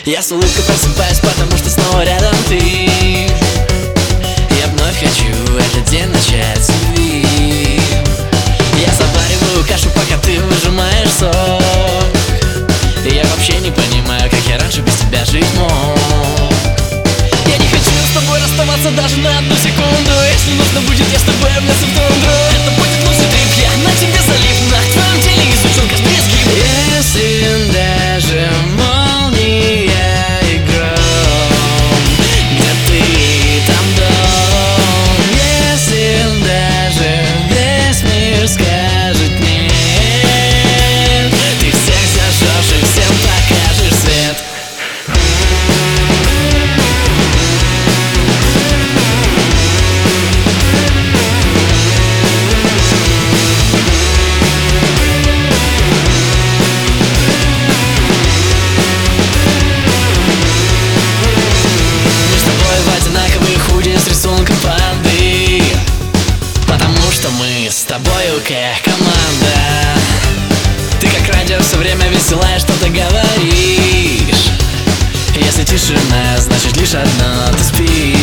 Я с улыбкой просыпаюсь, потому что снова рядом ты. Я вновь хочу этот день начать с любви. Я завариваю кашу, пока ты выжимаешь сок. Я вообще не понимаю, как я раньше без тебя жить мог. Я не хочу с тобой расставаться даже на одну секунду. Если нужно будет, я с тобой обняться в тундру. Это будет лучший трип, я на тебе залип. На твоем теле изучил каждый изгиб. Если даже молния и гром, где ты, там дом. Если даже весь мир скажет нет, ты всех зажжешь и всем покажешь свет. С тобою как команда. Ты как радио все время веселая, что-то говоришь. Если тишина, значит лишь одно, ты спишь.